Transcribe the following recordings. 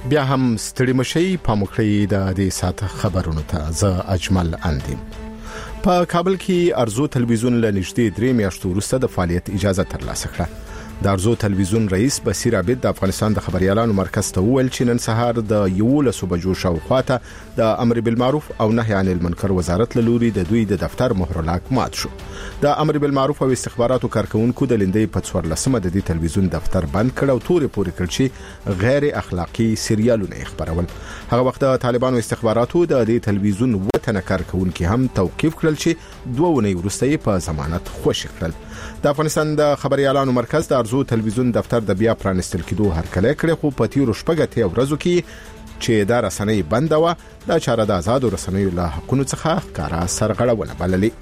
بیا هم ستړي مشي په مخړې د دې ساعت خبرونو ته زه اجمل اندیم. په کابل کې ارزو تلویزیون له نږدې 3 میاشتو وروسته د فعالیت اجازه ترلاسه کړه. د ارزو تلویزیون رئیس بصیر عابد د افغانستان د خبريالانو مرکز ته وویل چې نن سهار د 11 بجو شاوخوا د امر بالمعروف او نهي عن المنکر وزارت له لوري د دوی د دفتر مهرلاک مات شو. د امر بالمعروف او استخباراتو کارکونکو د لندې په 14مه د دې تلویزیون دفتر بند کړ او تورې پورې کړ چې غیر اخلاقی سریالونه خبرول. هغه وخت د طالبانو استخباراتو د دې تلویزیون وطن کارکونکو هم توقيف کړل چې 2 ونې وروسته په ضمانت خوشی کړل. د افغانستان د خبريالانو مرکز د ارزو تلویزیون دفتر د بیا پرانستل کېدو هرکلی کړی خو په تیرو شپږ ورځو کې چې دا رسنۍ بند و د چاره د آزاد رسنیو له حقونو څخه ښکارا سرغړونه بللې.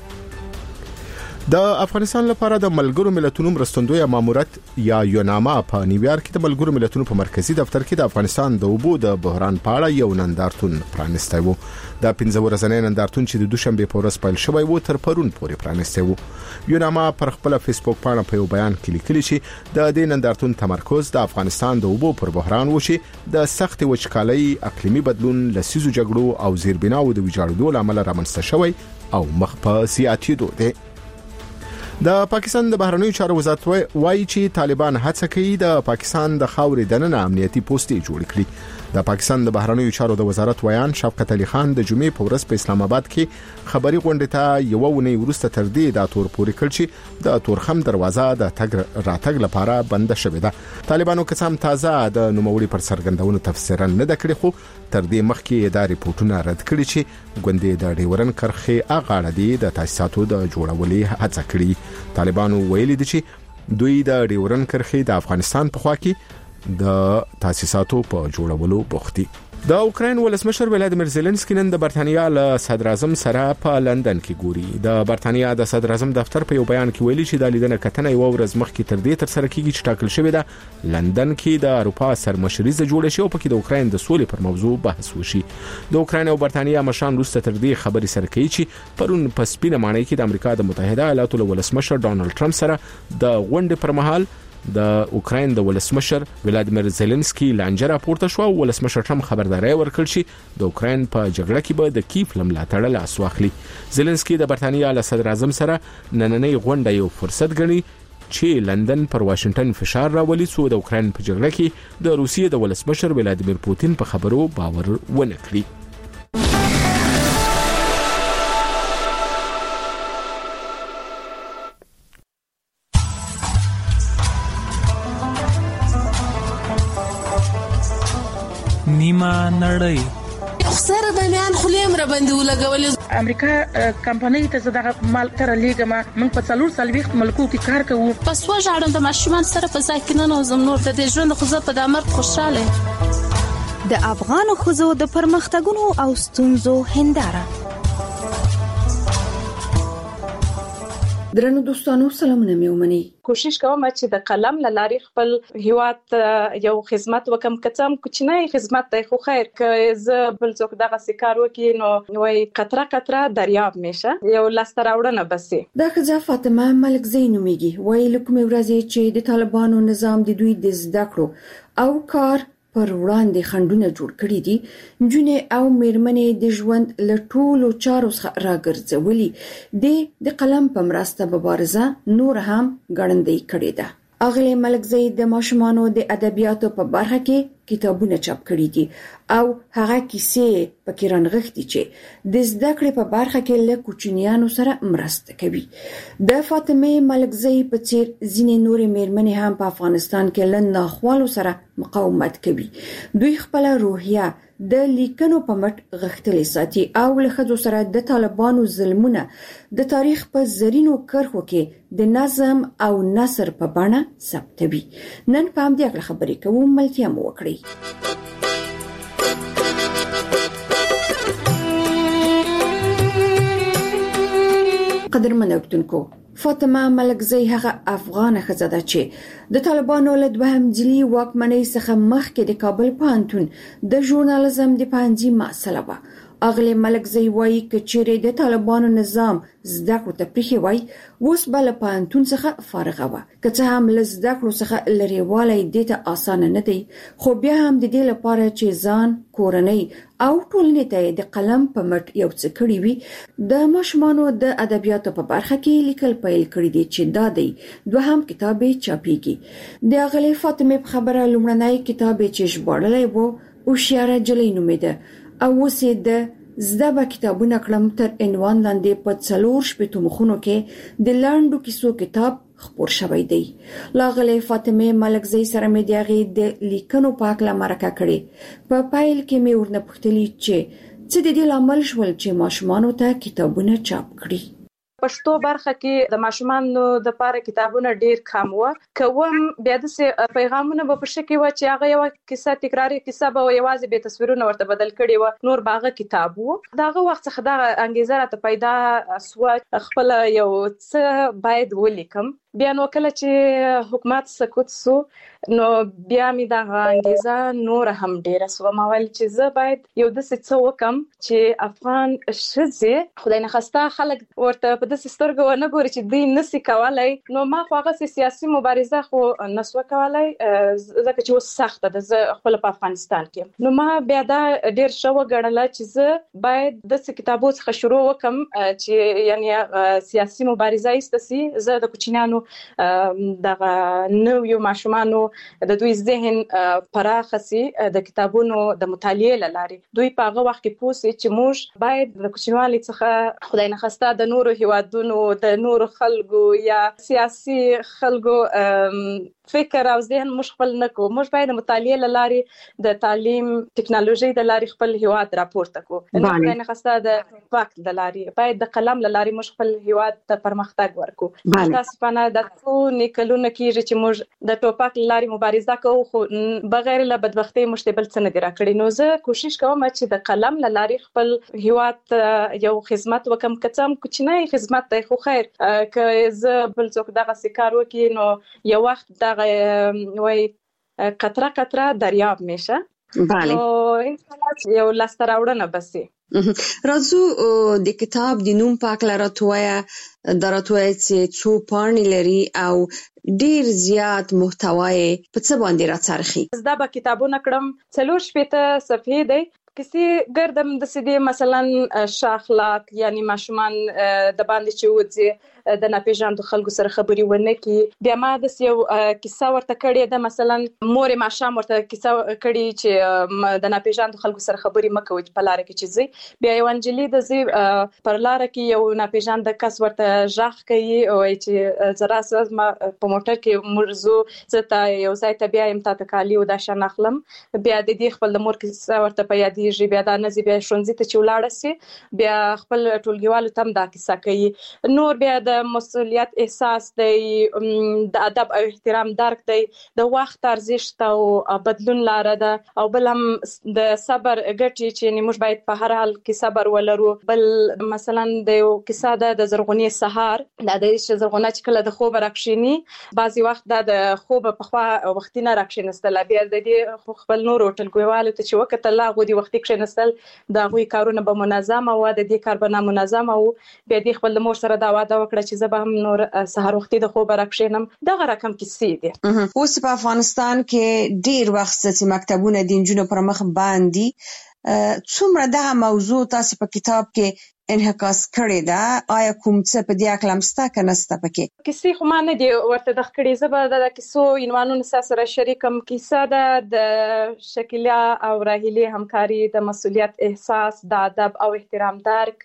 د افغانستان لپاره د ملګرو ملتونو مرستندوی ماموریت یا یوناما په نیویارک کې د ملګرو ملتونو په مرکزی دفتر کې د افغانستان د اوبو د بحران په اړه یو نندارتون پرانستی وو. د 15 ورځې نندارتون چې د دوشنبه په ورځ پیل شوی وو تر پرون پورې پرانستی وو. یوناما پر خپل فیسبوک باندې په یو بیان کې لیکلي چې د دې نندارتون تمرکز د افغانستان د اوبو پر بحران وشي د سخت وچکالۍ اقلیمي بدلون لسیزو جګړو او زیربناو د ویجاړېدو لامل رامنځته شوی او مخ په زیاتېدو دی. د پاکستان د بهرنیو چارو وزارت وایي چې طالبان هڅه کوي د پاکستان د خاورې دننه امنیتي پوسټې جوړ کړي. د پاکستان د بهرنیو چارو د وزارت ویان شفقت علي خان د جمعې په ورځ په اسلام آباد کې خبري غونډه ته یو ونې ورسته تر دې د تور پورې کړ چې د تورخم دروازه د تګ راتګ لپاره بند شوې ده. طالبانو قسم تازه د نوموړي پر سرګندونو تفسیرا نه د کړی خو تر دې مخکې د ریپورتونو رد کړي چې ګوندې د ډیورن کرخه اغاړه دي د تاسیساتو د جوړولې هڅه کړې. طالبانو ویلي دي چې دوی د ډیورن کرخه د افغانستان په خوا کې د تاسیساتو په جوړولو بوختي. د اوکراین ولسمشر ولادیمیر زيلنسکي نن د برتانیا له صدر اعظم سره په لندن کې ګوري. د برتانیا د صدر اعظم دفتر په یو بیان کې ویلي چې د لیدنه کتنه یو ورځ مخکې تر دې تر سره کیږي چې ټاکل شوی ده لندن کې د اروپا سرمشري ز جوړ شي او پکې د اوکراین د سولې پر موضوع بحث وشي. د اوکراین او برتانیا مشران روسته تر دې خبري سره کوي چې پرون په سپینه مانۍ کې د امریکا د متحده ایالاتو له ولسمشر ډونالد ټرمپ سره د غونډې پر مهال د اوکراین د ولسمشر ولادیمیر زيلنسکي لانجه راپورته شو او ولسمشر ټرمپ خبرداري ورکړ چې د اوکراین په جګړه کې به د کیف لملاتړ لاس واخلي. زيلنسکي د برتانیا له صدر اعظم سره نننۍ غونډه یو فرصت ګڼي چې لندن پر واشنگټن فشار راولي څو د اوکراین په جګړه کې د روسیې د ولسمشر ولادیمیر پوتین په خبرو باور ونه کړي. نیمه نړۍ سره بمیان خلیم را باندې ولګول. امریکا کمپنۍ ته زړه مال تر لیګما من په 440 ملکو کې کار کوو. پس وژاړم د ماشومان سره په ځای کې نه نوزم نور د ژوند خو زه په دامر خوشاله. د افغان خوځو د پرمختګونو او ستونزو هنداره. درنو دوستانو سلامونه مې ومني. کوشش کوم چې د قلم لارې خپل هیواد یو خدمت وکم کڅم کوچنی خدمت دی خو خیر که زه بل څوک دغه سکار وکي نو وای قطره قطره دریاب میشه یو لاستراوړنه بسې. دا خزه فاطمه ملک زینومیږي وای لکه مې ورځي چې د طالبانو نظام د دوی د زده کړو او کار پر وړاندې خندونه جوړ کړی دي. جنې او میرمنې د ژوند له ټولو چارو څخه راګرځولي د قلم په مرسته مبارزه نور هم ګړندۍ کړې ده. اغلی ملک زید د ماشومانو د ادبیاتو په برخه کې کتابونه چاپ کړي دي او هغه کیسې پکې رانغښتي چې د زده کړې په برخه کې له کوچنیانو سره مرسته کوي. د فاطمه ملک زید په څیر ځینې نورې میرمنې هم په افغانستان کې له ناخوالو سره مقاومت کوي. دوی خپل روحیه د لیکنو په مټ غښتلې ساتي او له ښځو سره د طالبانو ظلمونه د تاریخ په زرینو کرښو کې د نظم او نثر په بڼه ثبتوي. نن په همدې اړه خبرې کوو، ملتیا مو وکړئ. قدرمن اوریدونکو، فاطمه ملکزی هغه افغان ښځه ده چې د طالبانو له دوهم ځلي واکمنۍ څخه مخکې د کابل پوهنتون د ژورنالیزم د پوهنځي محصله وه. اغلی ملکزی وایي کچېرې د طالبانو نظام زده کړو ته پریښی وای اوس به له پوهنتون څخه فارغه وه. که څه هم له زده کړو څخه لرې والی دې ته اسانه نه دی، خو بیا هم د دې لپاره چې ځان، کورنۍ او ټولنې ته د قلم په مټ یو څه کړي وي، د ماشومانو د ادبیاتو په برخه کې لیکل پیل کړي دي چې دا دی دوهم کتاب یې چاپیږي. د اغلی فاطمه په خبره لومړنی کتاب یې چې ژباړلی و هوښیاره نجلۍ نومېده او اوس یې د زده به کتابونه کړم تر عنوان لاندې په 4 شپېتو مخونو کې د لنډو کیسو کتاب خپور شوی دی. لاغلی فاطمه ملکزی سره مې د هغې د لیکنو په هکله مرکه کړې. په پیل کې مې ورنه پوښتلي چې څه د دې لامل شول چې ماشومانو ته کتابونه چاپ کړي. پښتو برخه کې د ماشومانو د لپاره کتابونه ډیر کم و، کوم بیا د پیغامونه په پښه کې و چې هغه یو کیسه تکراری کیسه به یوازې به تصویرونه ورته بدل کړي و، نور باغه کتاب وو. داغه وخت څخه دا انګیزه راته پیدا سو خپل یو څه باید ولیکم. بیا نو کله چې حکومت سکوت سو نو بیا می دا انګیزه نور هم ډیره سو. ما ویل چې زه باید یو د څه وکم چې افغان ښځې خدای نه خواسته خلک ورته په داسې سترګو ونه ګوري چې دوی نسي کولای. نو ما خو هغه سیاسي مبارزه خو نسو کولای ځکه چې اوس سخته ده، زه خپل په افغانستان کې. نو ما بیا دا ډیر شو غړله چې زه باید د کتابو څخه شروع وکم چې یعنی سیاسي مبارزه ایستسي. زه د کوچنیانو دغه نویو ماشومانو د دوی ذهن پراخسي د کتابونو د مطالعې لاري. دوی په هغه وخت کې پوښي چې موږ باید د کوچنیوالي څخه خدای نه خواسته د نورو هیوادونو د نورو خلکو یا سیاسي خلکو فکر او ذهن موږ خپل نه کوو. موږ باید د مطالعې لاري د تعلیم ټکنالوژي د لاري خپل هیواد راپورته کوو. خدای نه خواسته د وخت د لاري باید د قلم لاري موږ خپل هیواد ته پرمختګ ورکو. تاسو په نه د څو نکلونه کېږي چې موږ د ټوپک لاري مبارزه کوو، خو بغیر له بدبختۍ موږ ته بل څه نه دی راکړي. نو زه کوشش کوم چې د قلم لاري خپل هیواد یو خدمت وکم، کڅم کوچنی خدمت دی خو خیر که زه بل څوک دغه سکار وکي نو یو وخت دغه وای قطره قطره دریاب میشه. بله یو لاس راوړنه بسي. راځو د کتاب د نوم پاک لراتویا دراتویا چې څو پاڼې لري او ډیر زیات محتوای په څه باندې راڅرخي. زدا به کتابونه کړم 4 شپېته صفحې دی. کسی ګردم د سدي مثلا شاخلاق یعنی ماشومان د باندې چې وځي د ناپېژاندو خلکو سره خبري ونه کی. بیا ما د یو کیسه ورته کړې ده، مثلا مور ماشام ورته کیسه کړې چې د ناپېژاندو خلکو سره خبري مکوي په لار کې چې زی. بیا یو انجلی د زی پر لار کې یو ناپېژاند کس ورته ژغ کوي او چې زرا ساز ما په موټر کې مرزو زته یو ځای ته بیا ام ته کالی او د شان اخلم. بیا د دې خپل مور کیسه ورته په یادې بیا دا نزی بیا شونځي ته چولاړه سي. بیا خپل ټولګیوالو تم دا کیسه کوي. نور بیا د مسؤلیت احساس دی، د ادب او احترام درک دی، د وخت ارزښت او بدلون لاره ده، او بل هم د صبر ګټي چې موږ باید په هر حال کې صبر ولرو. بل مثلا د یو کیسه ده د زرغونی سهار، د دې زرغونه چې کله د خوب راکښینی بعضی وخت د خوب په خوا وختینه راکښینستل. بیا د دې خپل نور ټولګیوالو ته چې وخت الله غو دي وخت نستل دا غوي کارونه به منظم او د دې کار به نه منظم او بیا د خپل مور سره دا وعده وکړه چې زه به هم نور سحر وختي د خوب راکښینم. دا رقم کیسې دي. اوس په افغانستان کې ډیر وخت چې مکتبونه د نجونو پر مخ باندې څومره دا موضوع تاسو په کتاب کې انعکاس کړی دا؟ آیا کوم څه په دې اکلم ستا کنه ستا پکې کیسې خو ما نه دی ورته د خکړې زبر د کیسو عنوانونو سره شریکم. کیسه ده د شکیلا او راهیلې همکاري، د مسؤلیت احساس، د ادب او احترام درک،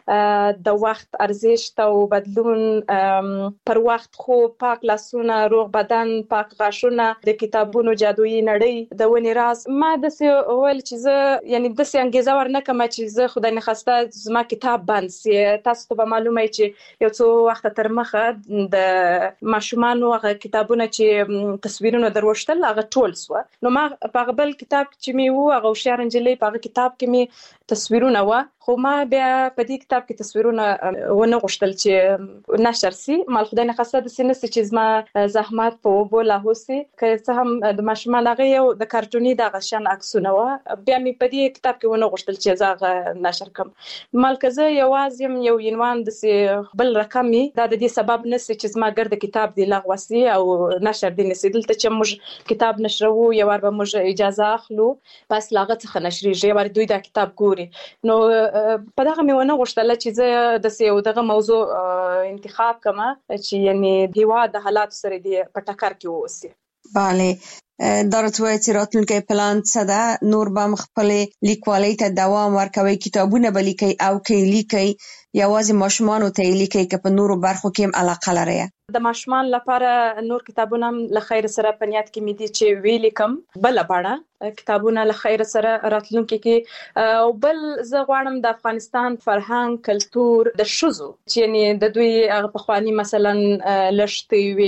د وخت ارزښت او بدلون، پر وخت خو پاک لاسونه، روغ بدن، پاک غاښونه، د کتابونو جادویي نړۍ، د ونې راز. ما د څه ول چې زه یعنی د څه انګیزه ورنکم چې زه خدای نه خواسته زما کتاب بند سي. تاسو ته به معلومه چې یو څو وخت تر مخه د ماشومانو هغه کتابونه چې تصویرونه دروشتل هغه ټول سو. نو ما په بل کتاب چې می وو هغه شهر انجلې په کتاب کې می تصویرونه و خو ما بیا په دې کتاب کې تصویرونه ونه غوښتل چې نشر سي مال خدای نه خاصه د سینې چې زما زحمت په وبو لا هوسي که څه هم د ماشومان هغه یو د کارټوني د غشن عکسونه و بیا می په دې کتاب کې ونه غوښتل چې زغه نشر کوم مال کزه یوازم یو عنوان د بل رقمي دا د دې سبب نسی چې زما ګرد کتاب دی لغوسي او نشر دی نسی دلته چې موږ کتاب نشرو یو ور به موږ اجازه اخلو پس لاغه څخه نشریږي ور دوی دا کتاب ګوري نو په دغه میونه غوښتل چې زه د یو دغه موضوع انتخاب کما چې یعنی دیوا د حالات سره دی په ټکر کې ووسی. بله درته چې راتلونکي پلان څه ده نور به خپل لیکوالۍ ته دوام ورکوي کتابونه به لیکي او کې لیکي یوازې ماشومان ته لیکي که په نورو برخو کې هم علاقه لري د ماشومان لپاره نور کتابونه له خیر سره په نیت کې مې دي چې ویل کم بل باړه کتابونه له خیر سره راتلونکي کې او بل زه غواړم د افغانستان فرهنګ کلچر د شوزو چې یعنی د دوی په خواني مثلا لشتي وي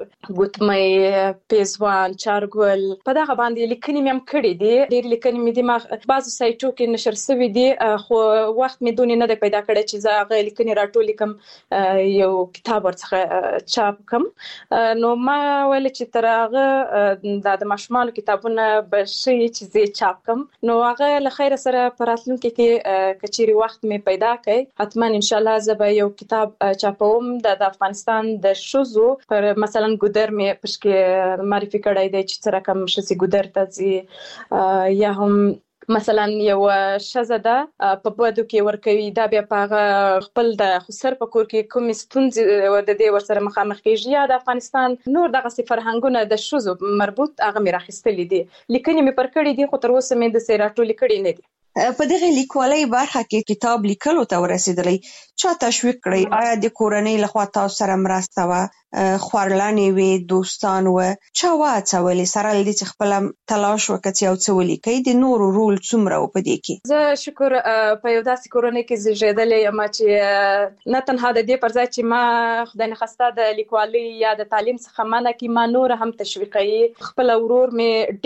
ګوتمې پیزوان چارګل په دغه باندې لیکنې مې هم کړې دي ډېر لیکنې مې دي ما بعضو سایټو کې نشر شوي دي خو وخت مې دونې نه دی پیدا کړی چې زه هغه لیکنې راټولې کم یو کتاب ورڅخه چاپ کم نو ما ویل چې تر هغه د ماشومان کتابونه به شي چې زه چاپ کم نو هغه له خیر سره پراتلونکي کې کچيري وخت مې پیدا کړي حتما ان شاء الله زه به یو کتاب چاپوم د افغانستان د شوزو پر مثلا ګودر مې پښکې معرفي کړی دی چې سره کوم شسي ګودر ته زی یا هم مثلا یو شزده په بودو کې ورکوي دا بیا په خپل د خسر په کور کې کوم ستونزې د دې ورسره مخامخ کیږي یا د افغانستان نور دغه فرهنګونه د شوزو مربوط هغه مې راخستلې دي لیکنې مې پر کړې دي خو تر اوسه مې د سیراټولې کړې نه دي. په دغه لیکوالۍ برخه کې کتاب لیکلو ته ورسېدلې چا تشویق کړی آیا د کورنۍ لخوا تاسو سره مرسته و خورلانې وي دوستان و چا واڅولې سره لدې چې خپل تلاش وکړي او څه ولیکي د نورو رول څومره و په دې کې زه شکر په یو داسې کورنۍ کې زیږیدلې یم چې نه تنها د دې پر ځای چې ما خدای نه خواسته د لیکوالۍ یا د تعلیم څخه منع کی ما نور هم تشویقي خپل ورور مې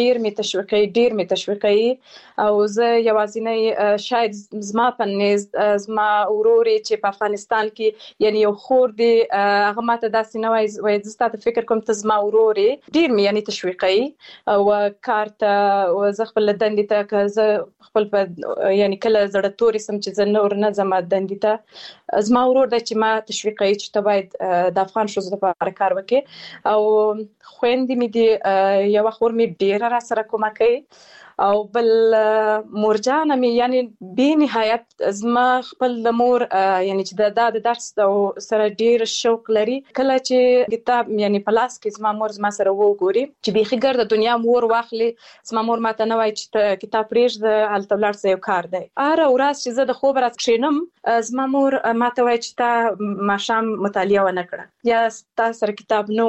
ډیر مې تشویقي او زه یوازې نه شاید زما پنځ زما وروري چې په افغانستان کې یعنی یو خور دی هغه ماته داسې نه وای زه فکر کوم ته زما وروري ډیر مې یعنی تشویقي او کارت او زه خپل دندې ته زه خپل یعنی کله زړه توري سم چې زه نور نه زما دندې ته زما ورور د چې ما تشویقي چې ته باید د افغان شوزو لپاره کار وکړي او خويندې مې دي یو خور مې ډیر را سره کومه کوي او بل مورجان مې یعنی به نهایت زما خپل د مور یعنی چې د درس سره ډیر شوق لري کله چې کتاب یعنی پلاس کې زما مور زما سره وګوري چې به خګر د دنیا مور واخلي زما مور ماته نه وای چې کتاب پرېږ د التولار سره کار دی اره ورځ چې زه د خوب راځ کښینم زما مور ماته وای چې تا ماشام مطالعه ونه کړه یا تاسو سره کتاب نو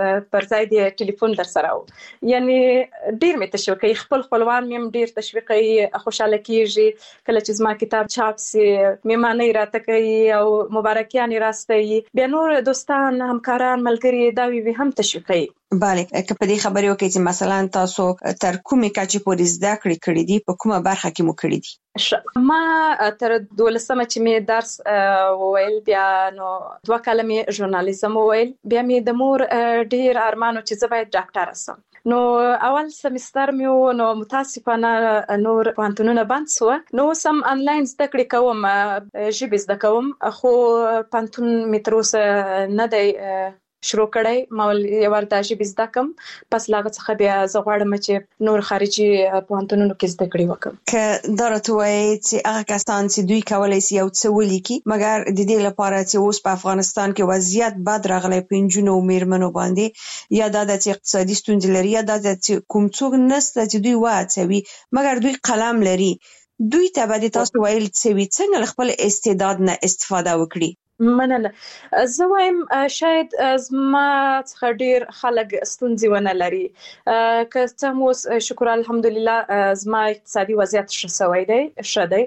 پر ځای دی ټلیفون در سره یعنی ډیر مې تشویقي خپل مې ډیر تشویقي خوشاله کیږي کله چې زما کتاب چاپ سي میمانه راته کوي او مبارکیان راستي بیا نور دوستان همکاران ملګري دا وی هم تشویقي بله که په دې خبرې وکړي چې مثلا تاسو تر کومې کچې پورې زده کړې دي په کومه برخه کې مو کړې دي ما تر 12مه چې مې درس وویل بیا نو 2 کاله مې ژورنالیزم وویل بیا مې د مور ډیر ارمانو چې زه باید ډاکټر شم نو اول سمستر مې نو متاسفانه نور پانتونونه بند سو نو سم انلاین زده کړې کوم ژبه زده کوم خو پانتون مې تر اوسه نه دی شروع کړی ما یو ورته ژبه زده کوم پس لاغه څخه بیا زه غواړم چې نور خارجي پوهنتونونو کې زده کړې وکم که درته وایي چې هغه کسان چې دوی کولای شي یو څه ولیکي مګر د دې لپاره چې اوس په افغانستان کې وضعیت بد راغلی په نجونو او میرمنو باندې یا د اقتصادي ستونزې لري یا د کوم څوک نسته چې دوی واڅوي مګر دوی قلم لري دوی ته به تاسو ویل څنګه خپل استعداد نه استفاده وکړي مننه زه وایم شاید زما څخه ډیر خلک ستونزې ونه لري که څه مو شکر الحمدلله زما اقتصادي وضعیت ښه دی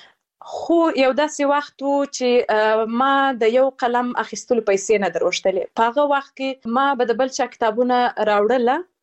خو یو داسې وخت و چې ما د یو قلم اخیستلو پیسې نه دروشتلې په هغه وخت کې ما به د بل چا کتابونه راوړله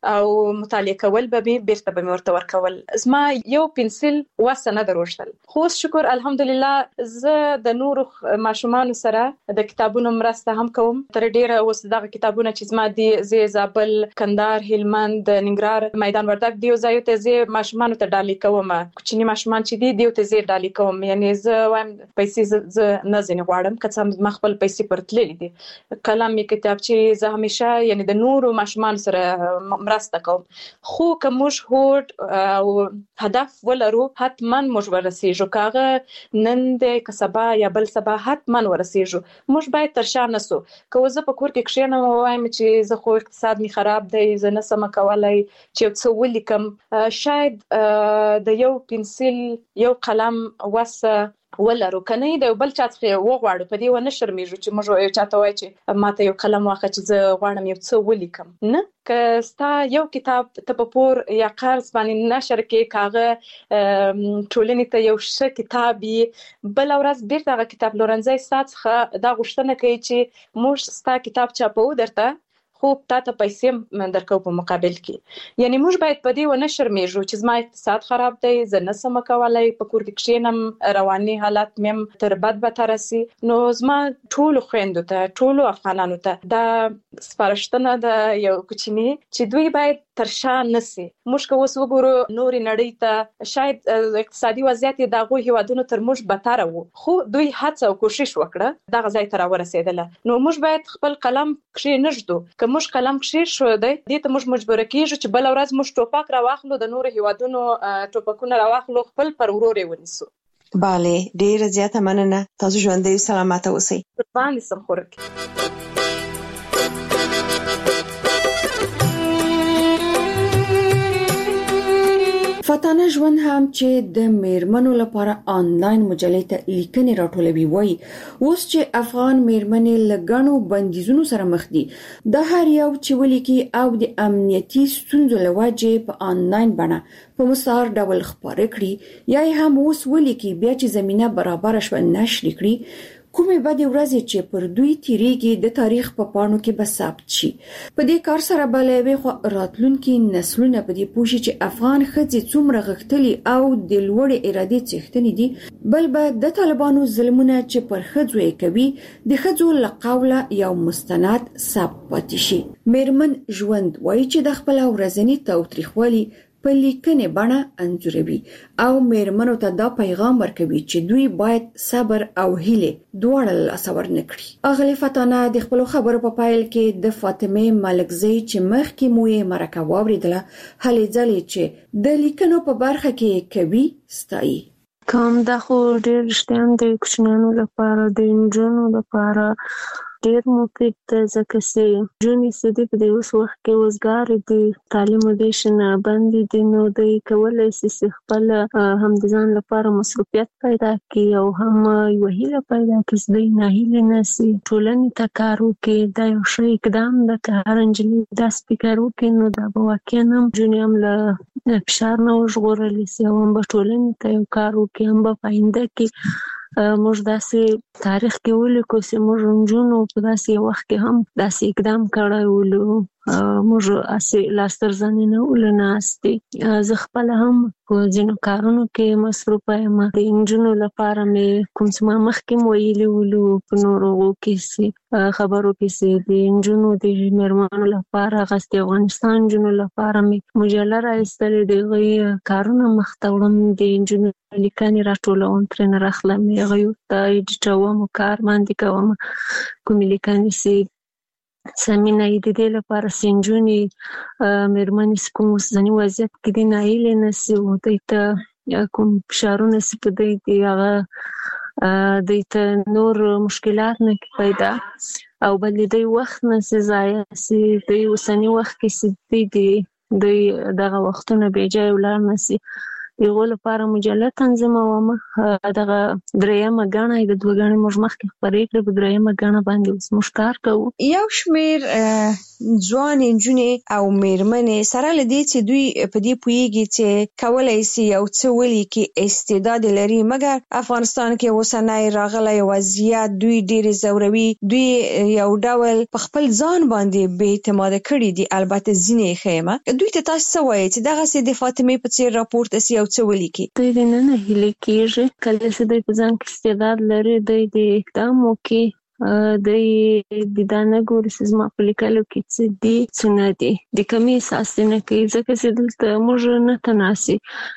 او مطالعه کول به بیرته به ورته ورکول. زما یو پنسل وسه نه دروشتل. خو شکر الحمدلله زه د نورو ماشومان سره د کتابونو مرسته هم کوم. تر ډیره اوس دغه کتابونه چې زما دي زه زابل، کندهار، هلمند، ننګرهار، میدان وردګ دیو ځایو ته زه ماشومان ته ډالۍ کوم. کوچنی ماشومان چې دي دیو ته زه ډالۍ کوم. یعنی زه وایم پیسې زه نه ځنې غواړم، که څه ما خپل پیسې پرتللې دي. کلام کتابچې زه همیشه یعنی د نورو ماشومان سره مرسته کوم. خو که موږ هوډ او هدف ولرو حتما موږ ورسېږو. کاغه نن د کسبا یا بل سبا حتما ورسېږو. موږ باید تر شا نسو. که زه په کور کې کښېنم او وایم چې زه خو اقتصاد می خراب دی، زه نه سم کولای چې یو څه ولیکم، شاید د یو پنسل یو قلم وسه ولرو. کنه د بل چا څخه وغواړو په دې ونه شرمېږو چې موږ چاته وای چې ماته یو قلم واخه چې زه غواړم یو څه ولیکم. نه، که ستا یو کتاب ته په پور یا قرض باندې نشر کې کاغه ټولنې ته یو ښه کتاب بل ورځ بیرته هغه کتاب لورنځي څخه دا غوښتنه کوي چې موږ ستا کتاب چاپو درته خو تاسو پیسې درکو په مقابل کې. یعنی موږ باید په دې ونه شرمېږو چې زما اقتصاد خراب دی، زه نه سم کولای، په کور کې کښېنم، رواني حالت مې تر بد بدتر سي. نو زما ټولو خويندو ته، ټولو افغانانو ته دا سپارښتنه ده یو کوچنی چې دوی باید تر شا نسی. موږ که اوس وګورو نورې نړۍ ته شاید اقتصادي وضعیت د هغو هیوادونو تر موږ بدتر وو، خو دوی هڅه او کوشش وکړه دغه ځای ته راورسېدله. نو موږ باید خپل قلم کښېنږدو. که موږ قلم کښېښودی دې ته موږ مجبوره کېږو چې بله ورځ موږ ټوپک راواخلو، د نورو هیوادونو ټوپکونه راواخلو، خپل پر ورور یې ونیسو. بله، ډیره زیاته مننه. تاسو ژوندۍ سلامته اوسئ. قربان دې سم خورکې. فاتانه ژوند هم چې د میرمنو لپاره آنلاین مجلې ته لیکنې راټولوي وایي اوس چې افغان میرمنې له ګڼو بندیزونو سره مخ دي، د هر یو چې ولیکي او د امنیتي ستونزو له وجې په آنلاین بڼه په مستعار ډول خپاره کړي یا هم اوس ولیکي بیا چې زمينه برابر شوه نشر کړي، کومې بدې ورځې چې پر دوی تیریږي د تاریخ په پاڼو کې به ثبت شي. په دې کار سره به له یوې خوا راتلونکي نسلونه په دې پوه شي چې افغان ښځې څومره غښتلي او د لوړې ارادې څښتنې دي، بل به د طالبانو ظلمونه چې پر ښځو یې کوي د ښځو له قوله یو مستند ثبت پاتې شي. میرمن ژوند وایي چې د خپل ورځني تاوتریخوالي په لیکنې بڼه انځوروي او میرمنو ته دا پیغام ورکوي چې دوی باید صبر او هیله دواړه له لاسه ورنه کړي. اغلې فاتانه د خپلو خبرو په پایل کې د فاطمه ملکزۍ چې مخکې مو یې مرکه واورېدله هلې ځلې چې د لیکنو په برخه کې کوي ستایي. کوم دا خو ډېر رښتیا د کوچنیانو لپاره، د نجونو لپاره ډېر مفید ده، ځکه چې نجونې چې دي په دې اوس وخت کې وزګارې دي، تعلیم ودې شنه بندې دي، نو دوی کولی شي چې خپل هم د ځان لپاره مصروفیت پیدا کړي او هم یوه هیله پیدا کړي چې دوی ناهیلې نه سي، ټولنې ته کار وکړي. دا یو ښه اقدام ده. که هر نجلۍ داسې فکر وکړي نو دا به واقعا هم نجونې هم له فشار نه وژغورلی سي او هم به ټولنې ته یو کار وکړي، هم به په آینده کې موږ داسې تاریخ کې ولیکو چې موږ نجونو په داسې یو وخت کې هم داسې اقدام کړی ولو، موږ اسې لاس تر زنې نه ولو ناستې. زه خپله هم په ځینو کارونو کې مصروفه یم. د نجونو لپاره مې کوم څه ما مخکې ویلي ولو په نورو کې خبرو کې چې د نجونو د میرمنو لپاره هغسې د افغانستان نجونو لپاره مې مجله راایستلې، د هغوی کارونه مخته وړم، د نجونو لیکنې راټولوم، ترېنه راخلم، هغوی ورته ایډیټوم، کار باندې کوم. کومې لیکنې چې سمینه یې د دې لپاره چې نجونې میرمنې چې کوم اوسني وضعیت کې دي ناهیلې نه سي او دوی ته کوم فشارونه چې په دوی دي هغه دوی ته نور مشکلات نه پیدا او بل د دوی وخت نه سي ضایع سي. دوی اوسني وخت کې چې دوی دي دوی دغه وختونه بې ځایه ولاړ نه سي. د هغو لپاره مجله تنظیموم. دغه درېیمه ګڼه د دوه ګڼې موږ مخکې خپرې کړې، په درېیمه ګڼه باندې اوس موږ کار کوو. یو شمېر ځوان نجونې او میرمنې سره لدې چې دوی په دې پوهیږي چې کولای شي یو څه ولیکي، استعداد لري، مګر افغانستان کې اوسنی راغلی وضعیت دوی ډېر زوروي، دوی یو ډول په خپل ځان باندې بې اعتماده کړي دي. البته ځینې خیمه دوی ته تاسو څه وایي چې دغه سي د فاطمه په څیر راپورته سي یو څه ولیکي؟ دوی د نن هیله کېږي کله چې دوی په ځان کې استعداد لري دوی د اقدام وکړي، دوی د دا نه ګوري چې زما په لیکلو کې څه دي څه نه دي، د کمې احساس نه کوي ځکه چې دلته موږ نه تناسي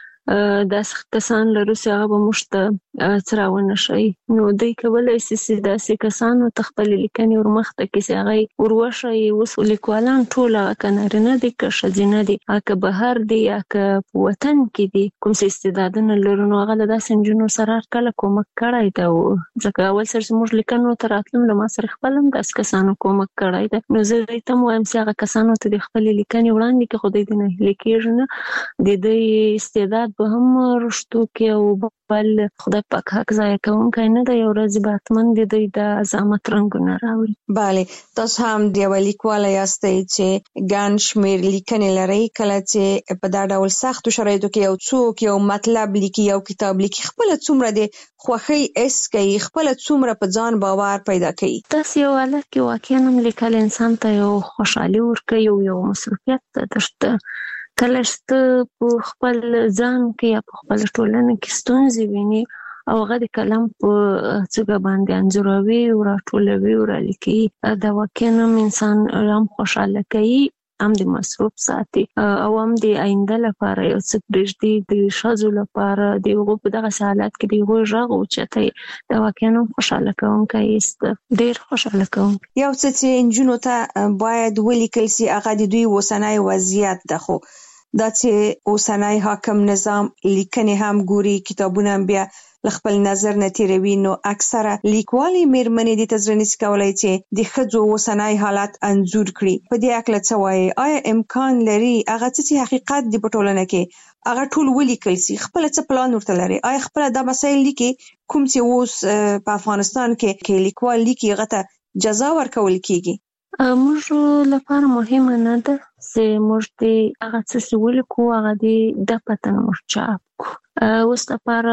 داسې کسان لرو چې هغه به موږ ته څه راونه شي. نو دوی کولی شي چې داسې کسانو ته خپلې لیکنې ورمخته کړي چې هغه یې وروښيي. اوس لیکوالان ټول که نارینه دي که ښځینه دي که بهر دي یا که په وطن کې دي کوم څه استعدادونه لرو نو هغه له داسې نجونو سره هرکله کومک کړی ده. ځکه اول سر چې موږ لیکنو ته راتلم له ما سره خپل هم داسې کسانو کومک کړی ده. نو زه دوی ته هم وایم چې هغه کسانو ته د خپلې لیکنې وړاندې کړي خو دوی د نهیلي کېږي نه، د دوی استعداد به هم رشتو کې او بل خدای پاک حق ضایع کوونکی نه دی، یو ورځ به حتما د دوی د عظمت رنګونه راوړي. بله، تاسو هم د یوه لیکواله یاستئ چې ګڼ شمېر لیکنې لرئ. کله چې په دا ډول سختو شرایطو کې یو څوک یو مطلب لیکي، یو کتاب لیکي، خپله څومره د خوښۍ حس کوي، خپله څومره په ځان باور پیدا کوي؟ داسې یو حالت کې واقعا هم لیکل انسان ته یو خوشحالي ورکوي، یو مصروفیت درته کله چې ته په خپل ځان کې یا په خپل ټولنه کې ستونزې ویني او هغه د قلم په څوکه باندې انځوروي او راټولوي او رالیکي، دا واقعا هم انسان هم خوشحاله کوي، هم د مصروف ساتي او هم د آینده لپاره یو څه پرېږدي. د ښځو لپاره د هغو په دغه حالت کې د هغوی غږ اوچتوي، دا واقعا هم خوشحاله کوونکی است، ډېر خوشحاله کوونکی. یو څه چې نجونو ته باید ولیکل سي هغه د دوی اوسنی وضعیت ده، خو دا چې اوسنی حاکم نظام لیکنې هم ګوري، کتابونه هم بیا له خپل نظر نه تیروي، نو اکثره لیکوالې میرمنې دې ته زړه نشي کولی چې د ښځو اوسنی حالت انځور کړي. په دې هکله څه وایي؟ آیا امکان لري هغه څه چې حقیقت دی په ټولنه کې هغه ټول ولیکل سي؟ خپله څه پلان ورته لري؟ آیا خپله دا مسایل لیکي کوم چې اوس په افغانستان کې لیکوال لیکي هغه ته جزا ورکول کیږي؟ موږ لپاره مهمه نه ده چې موږ د هغه څه چې ولیکو هغه د پته موږ چاپ کړو. اوس لپاره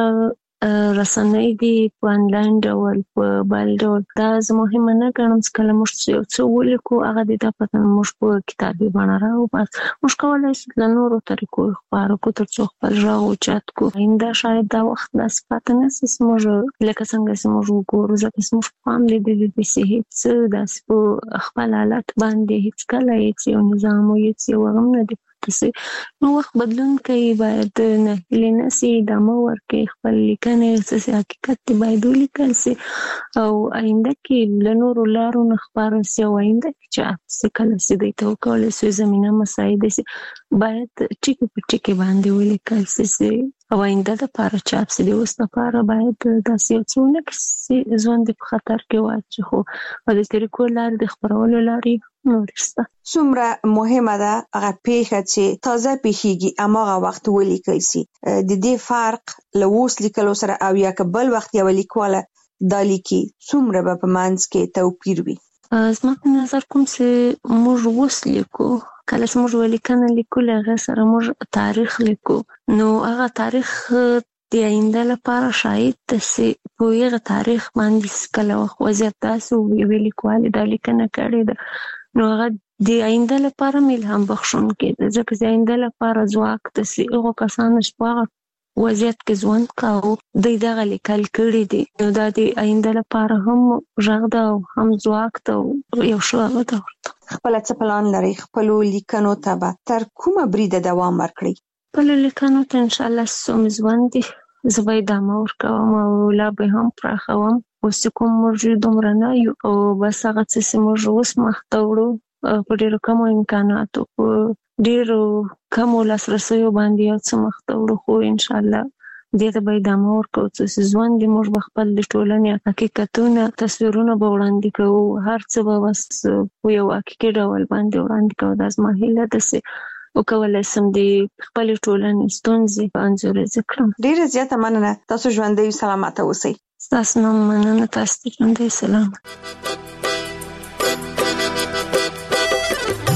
رسنۍ دي په آنلاین ډول په بل ډول، دا زه مهمه نه ګڼم چې کله موږ یو څه ولیکو هغه د پته موږ په کتابي بڼه راوباسو. موږ کولی شو له نورو طریقو خپاره کړو تر څو خپل غږ اوچت کړو. آینده شاید دا وخت داسې پاته نه شي چې موږ لکه څنګه چې موږ وګورو، ځکه چې موږ پخوا هم لیدلي دي چې هېڅ داسې په خپل حالت باندې هېڅکله هېڅ یو نظام او هېڅ یو هغه هم نه دي. نو وخت بدلون کوي، باید نهیلي نه سي، ادامه ورکړي، خپل لیکنې څه حقیقت دی باید ولیکل سي او آینده کې له نورو لارو نه خپاره سي او آینده کې چاپ سي. کله چې دوی ته وکولی سي زمینه مساعده سي باید ټکي په ټکي باندې ولیکل سي او آینده دپاره چاپ سي. د اوس دپاره باید داسې یو څه ونه کړي چې ژوند په خطر کې واچي، خو په دې طریقو لارې د خپرولو لارې نورې شته. څومره مهمه ده هغه پیښه چې تازه پیښیږي هماغه وخت ولیکل سي؟ د دې فرق له اوس لیکلو سره او یا که بل وخت یوه لیکواله دا لیکي څومره به په منځ کې توپیر وي؟ زما په نظر کوم چې موږ اوس لیکو، کله چې موږ یوه لیکنه لیکو له هغې سره موږ تاریخ لیکو، نو هغه تاریخ د آینده لپاره شاید ده چې په هغه تاریخ باندې کله وخت وضعیت داسې یوې لیکوالې دا لیکنه کړې ده نو هغه د آینده لپاره الهام بخښونکی ده، ځکه چې آینده لپاره ځواک ده چې هغو کسانو چې په هغه وضعیت کې ژوند کاوه دوی دغه لیکل کړي دي، نو دا د آینده لپاره هم غږ ده او هم ځواک ده او یو ښه هغه ده. خپله څه پلان لرئ؟ خپلو لیکنو ته به تر کومه بریده دوام ورکړئ؟ خپلو لیکنو ته انشاءالله څوم ژوند دي زه به ادامه ورکوم او لا به هم پراخوم. اوس چې کوم موږ دومره نه یو او بس هغه څه چې موږ اوس مخته وړو په ډېرو کمو امکاناتو په ډېرو کمو لاسرسیو باندې یو څه مخته وړو، خو انشاءالله دې ته به ادامه ورکوو چې ژوند دې موږ به خپل د ټولنې حقیقتونه تصویرونه به وړاندې کوو، هر څه به بس په یو حقیقي ډول باندې وړاندې کوو. دا زما هیله ده چې وکولی شم د خپلې ټولنې ستونزې انځوریزې کړم. ډېره زیاته مننه، تاسو ژوندی سلامته اوسئ. ستاسو نه مننه، تاسو ته ژوندی سلامت.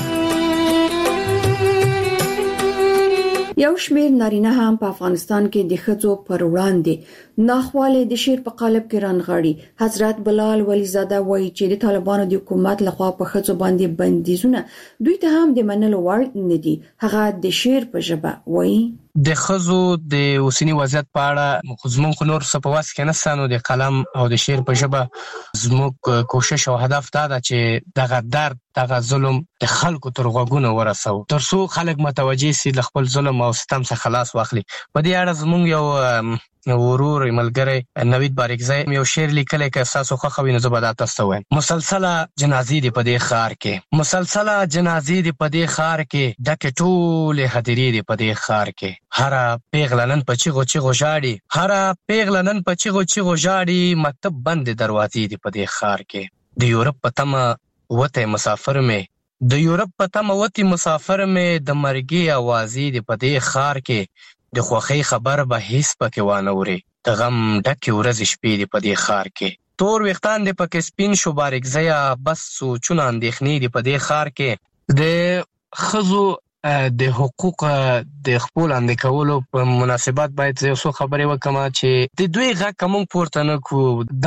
یو شمېر نارینه هم په افغانستان کې د ښځو پر وړاندې ناخواله د شیر په قالب کې رانغاړي. حضرت بلال ولیزاده وایي چې د طالبانو د حکومت لخوا په ښځو باندې بندیزونه دوی ته هم د منلو وړ نه دي. هغه د شیر په ژبه وایي د ښځو د اوسنی وضعیت په اړه زموږ نور څه په واس کې نشته، نو د قلم او د شعر په ژبه زموږ کوشش او هدف دا ده چې دغه درد دغه ظلم د خلکو تر غوږونو ورسو ترڅو خلک متوجه سي له خپل ظلم او ستم څخه خلاص واخلي. په دې اړه زموږ یو ورور ملګری نوید باریکزی یو شعر لیکلی که تاسو خوښه وي نو زه به دا تاسو ته وایم. مسلسله جنازې دي په دې ښار کې، مسلسله جنازې دي په دې ښار کې، ډکې ټولې هدیرې دي په دې ښار کې. هره پیغله نن په چیغو چیغو ژاړي، هره پیغله نن په چیغو چیغو ژاړي، مکتب بند دروازې دي په دې ښار کې. د یورپ په تمه وتی مسافر مې، د یورپ په تمه وتی مسافر مې، د مرګي اوازې دي په دې ښار کې. د خوښۍ خبر به هیڅ پکې وانوري، د غم ډکې ورځې شپې دي په دې ښار کې. تور ویښتان دي پکې سپین شو باریکزیه، بس سوچونه اندېښنې دي په دې ښار کې. د ښځو د حقوق د خپل اندې کولو په مناسبت باید یو څو خبرې وکم چې د دوی غږ کوم پورته نه کو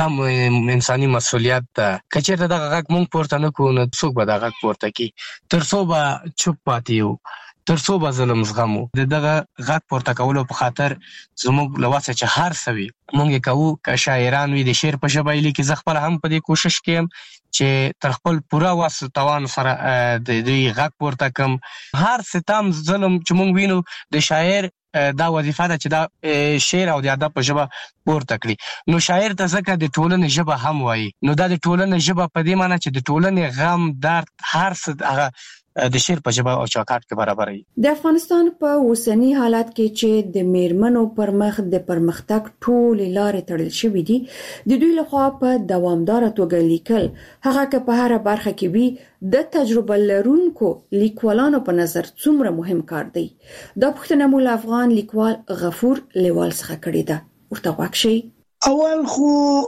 د انساني مسؤلیت ده. که چېرته دغه غږ مونږ پورته نه کو نو څوک به دغه غږ پورته کی؟ ترڅو به چوپ پاتې یو، ترڅو به ظلم زغمو. دغه غږ پورته کولو په خاطر زموږ له وسه چې هر څه وي مونږ یې کوو. که شاعران وي د شعر په ژبه یې لیکي، زه خپله هم په دې کوشش کې یم چې تر خپل پوره وس توان سره د دوی غږ پورته کړم. هر ستم ظلم چې مونږ وینو د شاعر دا وظیفه ده چې دا شعر او د ادب په ژبه پورته کړي. نو شاعر ته ځکه د ټولنې ژبه هم وایي، نو دا د ټولنې ژبه په دې معنی چې د ټولنې غم درد هر څه هغه د شعر په ژبه او چوکاټ کې برابر وي. د افغانستان په اوسنی حالت کې چې د میرمنو پر مخ د پرمختګ ټولې لارې تړل شوې دي، د دوی لخوا په دوامداره توګه لیکل، هغه که په هره برخه کې وي، د تجربه لرونکو لیکوالانو په نظر څومره مهم کار دی. دا پوښتنه مو له افغان لیکوال غفور لیوال څخه کړې ده. ورته غوږ شئ. اول خو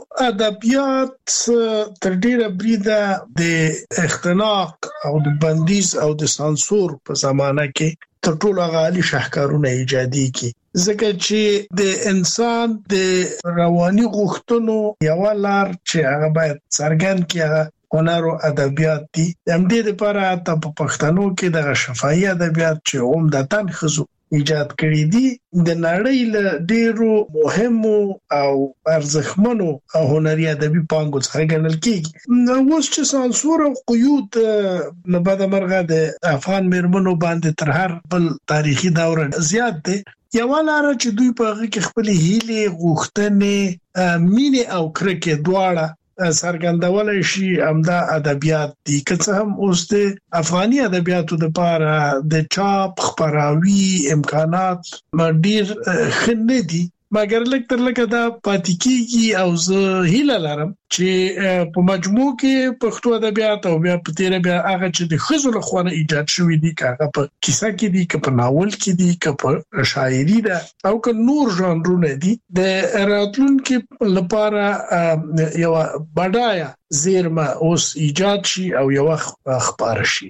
ادبیات تر ډیره بریده د اختناق او د بندیز او د سانسور په زمانه کې تر ټولو غالي شاهکارونه ایجادي کی، ځکه چې د انسان د رواني غوښتنو یو لار چې هغه باید څرګند کړي هغه هنر او ادبیات دي. د دې لپاره ته په پښتنو کې د شفاهي ادبیات چې عمدتاً خزو ایجاد کړی دي د نړۍ له ډیرو مهمو او ارزښتمنو هنري ادبي پانګو څخه ګڼل کیږي. اوس چې سانسور او قیود نه بعد مرغه د افغان میرمنو باندې تر هر بل تاریخي دور زیات دي، یو لاره چې دوی په هغه کې خپل هیلې، غوښتنې، مینې او کرکې دواړه څرګندولای شي، همدا ادبیات دي. که څه هم اوس د افغاني ادبیاتو لپاره د چاپ خپراوي امکانات ډیر ښه نه دي، مګر لږ تر لږه دا پاتې کیږي. او زه هیله لرم چې په مجموع کې پښتو ادبیات او بیا په تیره بیا هغه چې د ښځو لخوا ایجاد شوی دي، که هغه په کیسه کې دي، که په ناول کې دي، که په شاعري ده او که نور ژانرونه دي، د راتلونکي لپاره یو بډایه زیرمه اوس ایجاد شي او یو خبر شي.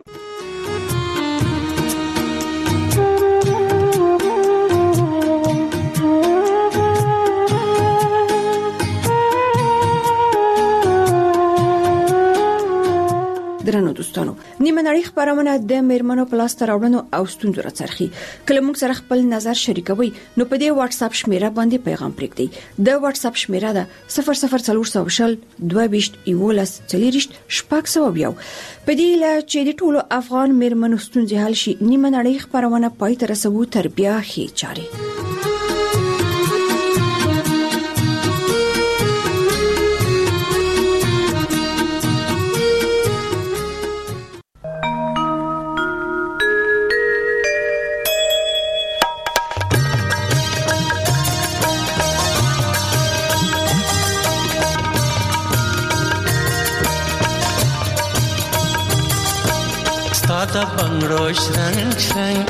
درنو دوستانو، نیمه نړۍ خبرونه د میرمنو په لاس راوړنو او ستونزو راڅرخي. کله موږ سره خپل نظر شریکوي نو په دې واتس اپ شمیره باندې پیغام پرېږدئ. د واتس اپ شمیره ده 00400 22 11 40 600. په دې لا چې د ټولو افغان میرمنو ستونزې حل شي، نیمه نړۍ خبرونه پای ته رسوي تر بیا هي چاري. Stada bangro shrang shrang,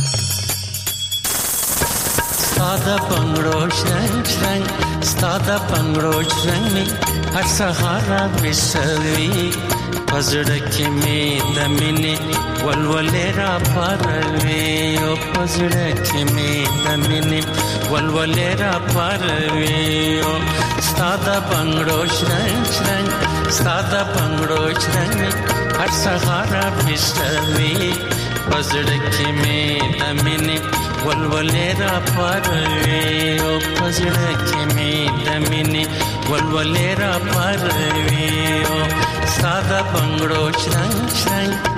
stada bangro shrang shrang, stada bangro shrang me har sahara bisavi پزړه کې می د مینې ولولې را پروي او پزړه کې می د مینې ولولې را پروي او ستاده بنگړو شرنګ شرنګ ستاده بنگړو شرنګ هر سهار بشوي پزړه کې می د مینې ولولې را پروي او پزړه کې می د مینې ولولې را پروي او ستاده بنگړو شرنګ شرنګ